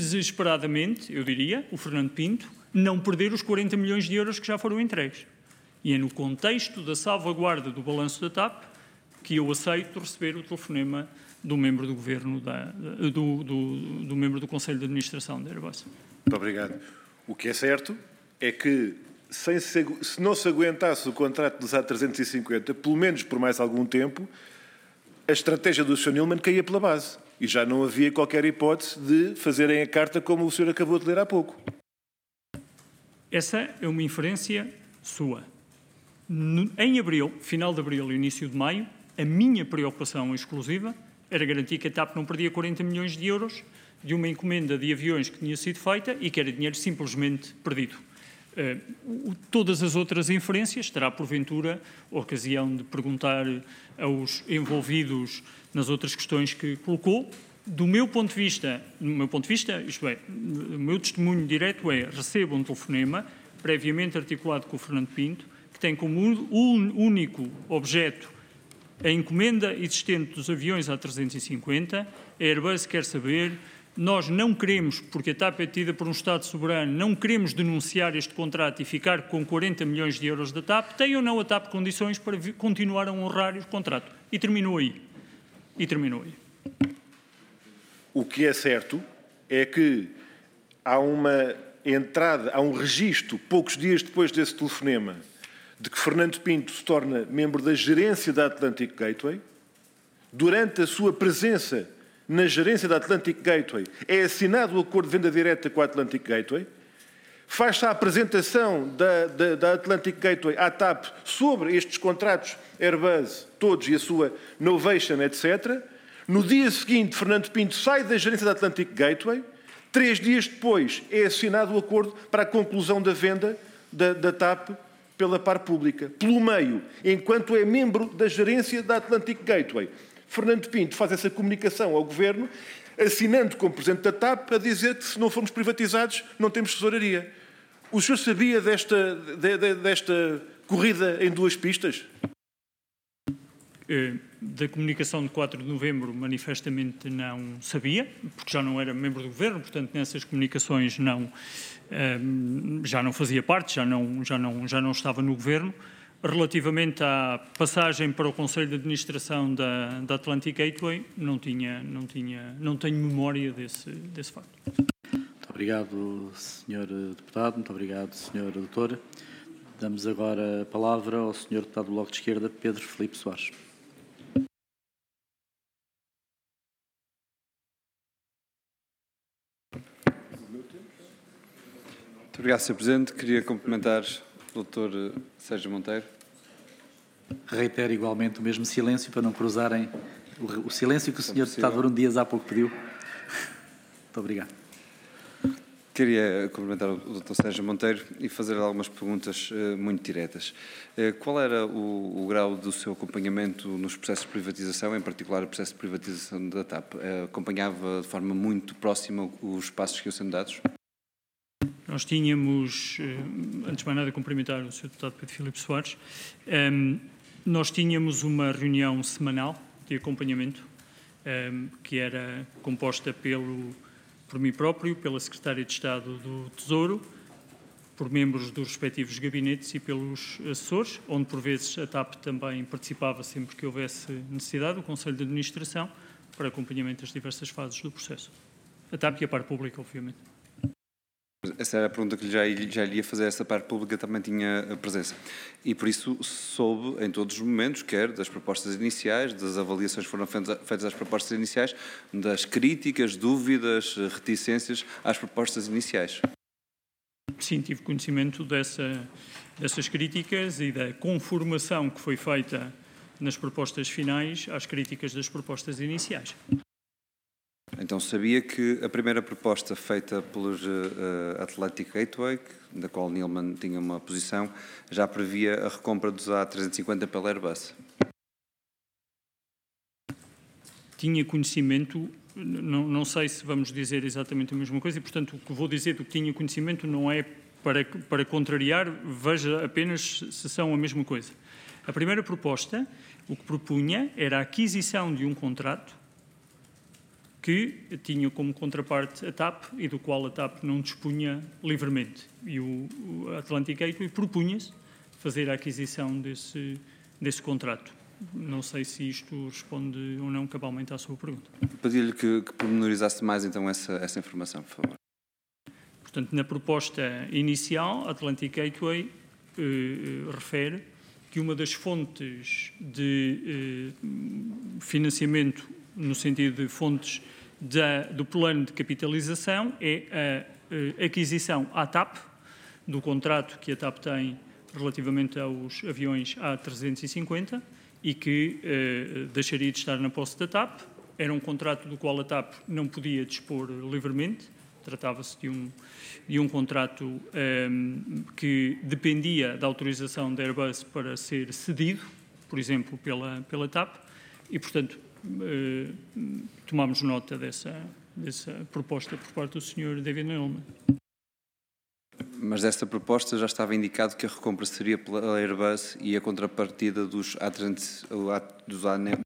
desesperadamente, eu diria, o Fernando Pinto, não perder os 40 milhões de euros que já foram entregues. E é no contexto da salvaguarda do balanço da TAP que eu aceito receber o telefonema do membro do Governo, do membro do Conselho de Administração da Airbus. Muito obrigado. O que é certo é que, se não se aguentasse o contrato dos A350, pelo menos por mais algum tempo, a estratégia do Sr. Neelemann caía pela base. E já não havia qualquer hipótese de fazerem a carta como o senhor acabou de ler há pouco. Essa é uma inferência sua. Em abril, final de abril e início de maio, a minha preocupação exclusiva era garantir que a TAP não perdia 40 milhões de euros de uma encomenda de aviões que tinha sido feita e que era dinheiro simplesmente perdido. Todas as outras inferências terá, porventura, a ocasião de perguntar aos envolvidos nas outras questões que colocou. Do meu ponto de vista, isto é, o meu testemunho direto é: recebo um telefonema previamente articulado com o Fernando Pinto, que tem como único objeto a encomenda existente dos aviões A350. A Airbus quer saber, nós não queremos, porque a TAP é tida por um Estado soberano, não queremos denunciar este contrato e ficar com 40 milhões de euros da TAP. Tem ou não a TAP condições para continuar a honrar o contrato? E terminou aí. O que é certo é que há uma entrada, há um registro, poucos dias depois desse telefonema, de que Fernando Pinto se torna membro da gerência da Atlantic Gateway. Durante a sua presença na gerência da Atlantic Gateway, é assinado o acordo de venda direta com a Atlantic Gateway, faz-se a apresentação da Atlantic Gateway à TAP sobre estes contratos Airbus, todos, e a sua Novation, etc. No dia seguinte, Fernando Pinto sai da gerência da Atlantic Gateway. 3 dias depois é assinado o acordo para a conclusão da venda da TAP pela par pública. Pelo meio, enquanto é membro da gerência da Atlantic Gateway, Fernando Pinto faz essa comunicação ao Governo, assinando como Presidente da TAP, a dizer que se não formos privatizados não temos tesouraria. O senhor sabia desta corrida em 2 pistas? Da comunicação de 4 de novembro, manifestamente não sabia, porque já não era membro do Governo, portanto, nessas comunicações já não fazia parte, já não estava no Governo. Relativamente à passagem para o Conselho de Administração da Atlantic Gateway, não tenho memória desse facto. Muito obrigado, Sr. Deputado. Muito obrigado, Sr. Doutor. Damos agora a palavra ao Sr. Deputado do Bloco de Esquerda, Pedro Filipe Soares. Muito obrigado, Sr. Presidente. Queria cumprimentar o Dr. Sérgio Monteiro. Reitero igualmente o mesmo silêncio para não cruzarem o silêncio que o Sr. Deputado Bruno Dias há pouco pediu. Muito obrigado. Queria cumprimentar o Dr. Sérgio Monteiro e fazer-lhe algumas perguntas muito diretas. Qual era o grau do seu acompanhamento nos processos de privatização, em particular o processo de privatização da TAP? Acompanhava de forma muito próxima os passos que iam sendo dados? Nós tínhamos, antes de mais nada, cumprimentar o Sr. Deputado Pedro Filipe Soares, nós tínhamos uma reunião semanal de acompanhamento, que era composta por mim próprio, pela Secretária de Estado do Tesouro, por membros dos respectivos gabinetes e pelos assessores, onde por vezes a TAP também participava sempre que houvesse necessidade, o Conselho de Administração, para acompanhamento das diversas fases do processo. A TAP e a parte pública, obviamente. Essa era a pergunta que já lhe ia fazer. Essa parte pública também tinha presença. E por isso soube em todos os momentos, quer das propostas iniciais, das avaliações que foram feitas às propostas iniciais, das críticas, dúvidas, reticências às propostas iniciais. Sim, tive conhecimento dessas críticas e da conformação que foi feita nas propostas finais às críticas das propostas iniciais. Então sabia que a primeira proposta feita pelos Atlantic Gateway, da qual Neelemann tinha uma posição, já previa a recompra dos A350 pela Airbus? Tinha conhecimento, não sei se vamos dizer exatamente a mesma coisa, e portanto o que vou dizer do que tinha conhecimento não é para contrariar, veja apenas se são a mesma coisa. A primeira proposta, o que propunha era a aquisição de um contrato que tinha como contraparte a TAP e do qual a TAP não dispunha livremente. E o Atlantic Gateway propunha-se fazer a aquisição desse contrato. Não sei se isto responde ou não cabalmente à sua pergunta. Pedia-lhe que pormenorizasse mais então essa informação, por favor. Portanto, na proposta inicial, Atlantic Gateway refere que uma das fontes de financiamento, no sentido de fontes do plano de capitalização, é a aquisição à TAP, do contrato que a TAP tem relativamente aos aviões A350 e que deixaria de estar na posse da TAP. Era um contrato do qual a TAP não podia dispor livremente. Tratava-se de um contrato que dependia da autorização da Airbus para ser cedido, por exemplo, pela TAP, e, portanto, tomámos nota dessa proposta por parte do Sr. David Neeleman. Mas desta proposta já estava indicado que a recompra seria pela Airbus e a contrapartida dos A300,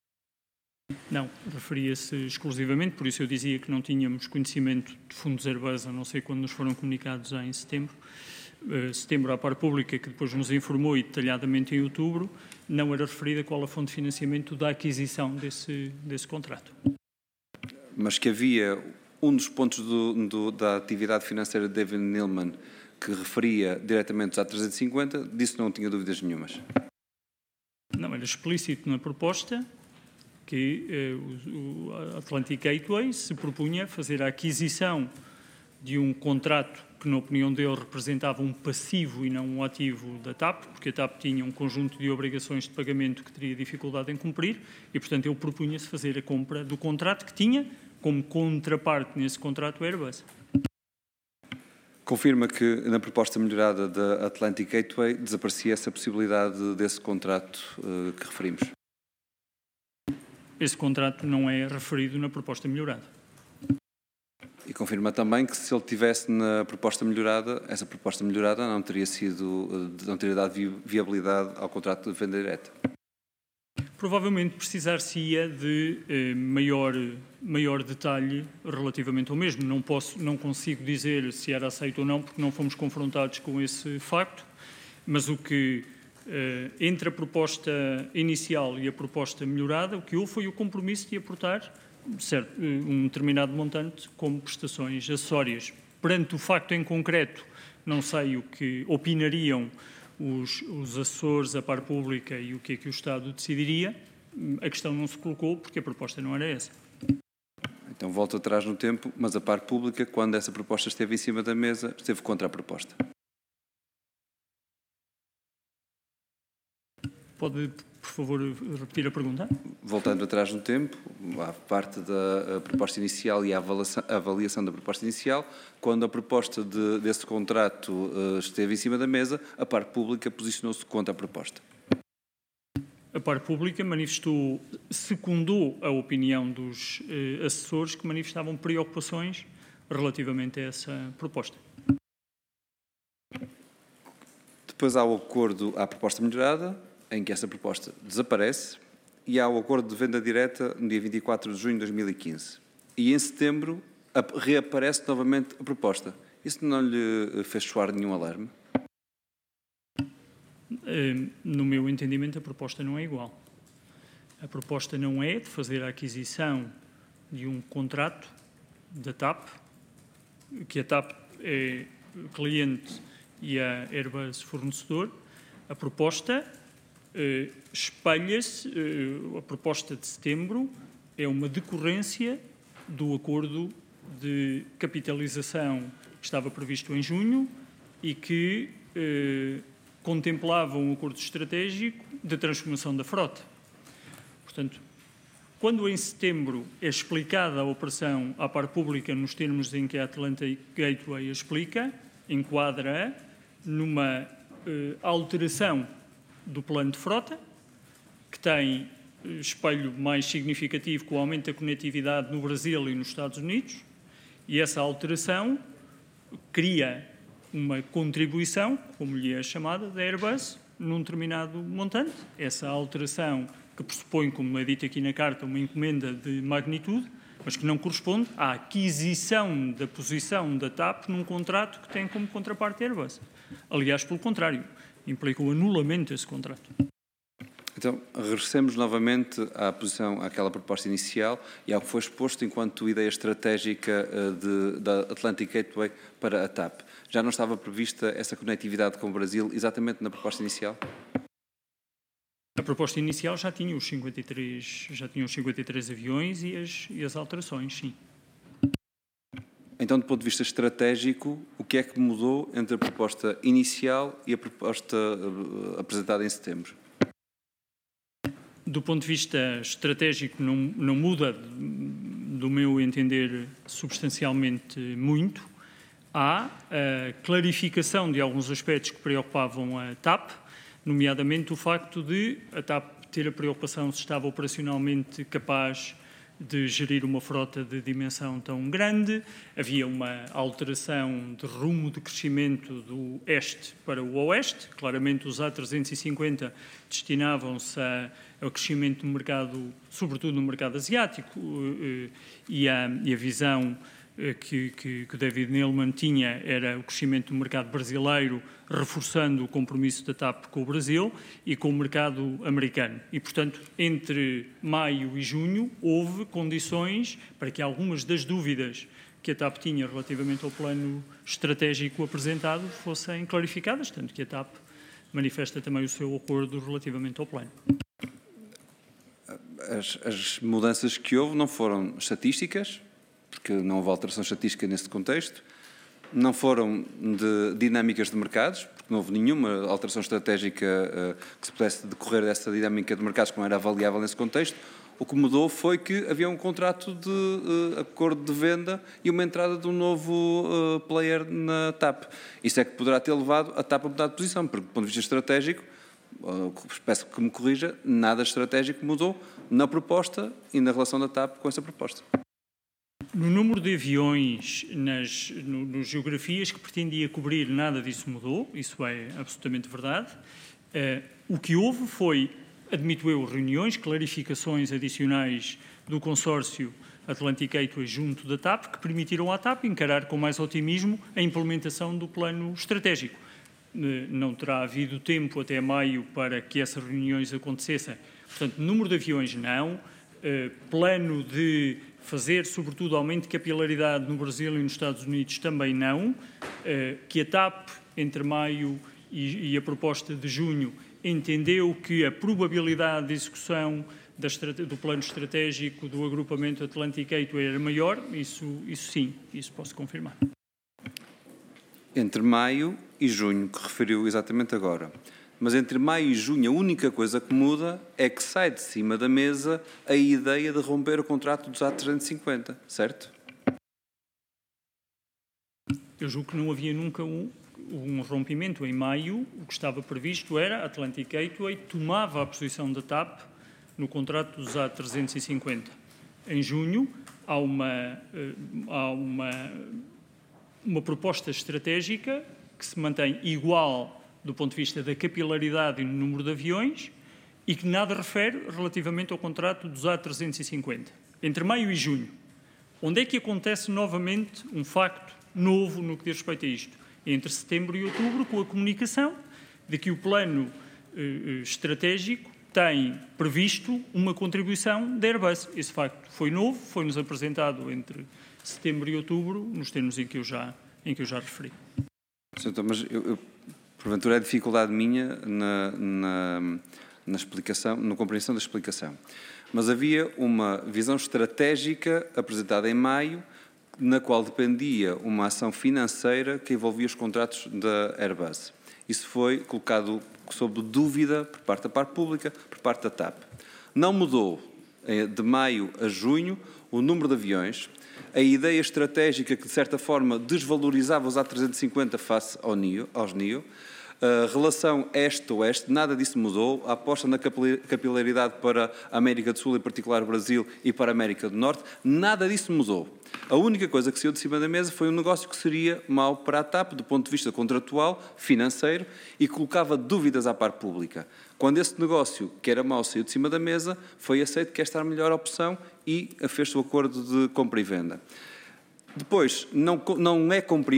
Não, referia-se exclusivamente, por isso eu dizia que não tínhamos conhecimento de fundos Airbus, a não ser quando nos foram comunicados em setembro. Setembro à par pública, que depois nos informou e detalhadamente em outubro, não era referida qual a fonte de financiamento da aquisição desse contrato. Mas que havia um dos pontos da atividade financeira de David Neeleman que referia diretamente aos A350, disso não tinha dúvidas nenhumas. Não, era explícito na proposta que o Atlantic Gateway se propunha fazer a aquisição de um contrato que, na opinião dele, representava um passivo e não um ativo da TAP, porque a TAP tinha um conjunto de obrigações de pagamento que teria dificuldade em cumprir e, portanto, ele propunha-se fazer a compra do contrato que tinha como contraparte nesse contrato Airbus. Confirma que na proposta melhorada da Atlantic Gateway desaparecia essa possibilidade desse contrato que referimos? Esse contrato não é referido na proposta melhorada. E confirma também que se ele tivesse na proposta melhorada, essa proposta melhorada não teria dado viabilidade ao contrato de venda direta. Provavelmente precisar-se-ia de maior detalhe relativamente ao mesmo. Não consigo dizer se era aceito ou não, porque não fomos confrontados com esse facto, mas o que entre a proposta inicial e a proposta melhorada, o que houve foi o compromisso de aportar um determinado montante como prestações acessórias. Perante o facto em concreto, não sei o que opinariam os assessores, a par pública e o que é que o Estado decidiria. A questão não se colocou porque a proposta não era essa. Então volto atrás no tempo, mas a par pública, quando essa proposta esteve em cima da mesa, esteve contra a proposta. Pode, por favor, repetir a pergunta? Voltando atrás no tempo, à parte da proposta inicial e a avaliação da proposta inicial, quando a proposta desse contrato esteve em cima da mesa, a par pública posicionou-se contra a proposta. A par pública secundou a opinião dos assessores que manifestavam preocupações relativamente a essa proposta. Depois há o acordo à proposta melhorada, em que essa proposta desaparece, e há o acordo de venda direta no dia 24 de junho de 2015. E em setembro reaparece novamente a proposta. Isso não lhe fez soar nenhum alarme? No meu entendimento, a proposta não é igual. A proposta não é de fazer a aquisição de um contrato da TAP, que a TAP é cliente e a Airbus fornecedor. A proposta espelha-se, a proposta de setembro é uma decorrência do acordo de capitalização que estava previsto em junho e que contemplava um acordo estratégico de transformação da frota. Portanto, quando em setembro é explicada a operação à par pública nos termos em que a Atlantic Gateway a explica, enquadra-a numa alteração do plano de frota, que tem espelho mais significativo com o aumento da conectividade no Brasil e nos Estados Unidos, e essa alteração cria uma contribuição, como lhe é chamada, da Airbus, num determinado montante. Essa alteração, que pressupõe, como é dito aqui na carta, uma encomenda de magnitude, mas que não corresponde à aquisição da posição da TAP num contrato que tem como contraparte a Airbus. Aliás, pelo contrário, implica o anulamento desse contrato. Então, regressemos novamente àquela proposta inicial e ao que foi exposto enquanto ideia estratégica da Atlantic Gateway para a TAP. Já não estava prevista essa conectividade com o Brasil exatamente na proposta inicial? A proposta inicial já tinha os 53 aviões e as alterações, sim. Então, do ponto de vista estratégico, o que é que mudou entre a proposta inicial e a proposta apresentada em setembro? Do ponto de vista estratégico, não muda, do meu entender, substancialmente muito. Há a clarificação de alguns aspectos que preocupavam a TAP, nomeadamente o facto de a TAP ter a preocupação se estava operacionalmente capaz de gerir uma frota de dimensão tão grande. Havia uma alteração de rumo de crescimento do este para o oeste. Claramente os A350 destinavam-se ao crescimento no mercado, sobretudo no mercado asiático, e a visão que o David Neeleman tinha era o crescimento do mercado brasileiro, reforçando o compromisso da TAP com o Brasil e com o mercado americano. E, portanto, entre maio e junho, houve condições para que algumas das dúvidas que a TAP tinha relativamente ao plano estratégico apresentado fossem clarificadas, tanto que a TAP manifesta também o seu acordo relativamente ao plano. As mudanças que houve não foram estatísticas, porque não houve alteração estatística neste contexto, não foram de dinâmicas de mercados, porque não houve nenhuma alteração estratégica que se pudesse decorrer dessa dinâmica de mercados que não era avaliável nesse contexto. O que mudou foi que havia um contrato de acordo de venda e uma entrada de um novo player na TAP. Isso é que poderá ter levado a TAP a mudar de posição, porque do ponto de vista estratégico, peço que me corrija, nada estratégico mudou na proposta e na relação da TAP com essa proposta. No número de aviões nas geografias que pretendia cobrir, nada disso mudou, isso é absolutamente verdade. O que houve foi, admito eu, reuniões, clarificações adicionais do consórcio Atlantic Gateway junto da TAP, que permitiram à TAP encarar com mais otimismo a implementação do plano estratégico. Não terá havido tempo até maio para que essas reuniões acontecessem. Portanto, número de aviões não, plano de fazer, sobretudo, aumento de capilaridade no Brasil e nos Estados Unidos também não, que a TAP, entre maio e a proposta de junho, entendeu que a probabilidade de execução do plano estratégico do agrupamento Atlantic Gateway era maior, isso sim, isso posso confirmar. Entre maio e junho, que referiu exatamente agora. Mas entre maio e junho a única coisa que muda é que sai de cima da mesa a ideia de romper o contrato dos A350, certo? Eu julgo que não havia nunca um rompimento. Em maio, o que estava previsto era Atlantic Gateway tomava a posição da TAP no contrato dos A350. Em junho, há uma proposta estratégica que se mantém igual do ponto de vista da capilaridade e no número de aviões e que nada refere relativamente ao contrato dos A350. Entre maio e junho, onde é que acontece novamente um facto novo no que diz respeito a isto? Entre setembro e outubro, com a comunicação de que o plano estratégico tem previsto uma contribuição da Airbus. Esse facto foi novo, foi-nos apresentado entre setembro e outubro, nos termos em que eu já referi. Então, mas porventura é dificuldade minha na explicação, na compreensão da explicação. Mas havia uma visão estratégica apresentada em maio, na qual dependia uma ação financeira que envolvia os contratos da Airbus. Isso foi colocado sob dúvida por parte da parte pública, por parte da TAP. Não mudou de maio a junho o número de aviões, a ideia estratégica que, de certa forma, desvalorizava os A350 face aos NEO, A relação este-oeste, nada disso mudou. A aposta na capilaridade para a América do Sul, em particular o Brasil, e para a América do Norte, nada disso mudou. A única coisa que saiu de cima da mesa foi um negócio que seria mau para a TAP, do ponto de vista contratual, financeiro, e colocava dúvidas à parte pública. Quando esse negócio, que era mau, saiu de cima da mesa, foi aceito que esta era a melhor opção e fez-se o acordo de compra e venda. Depois, não é compreensível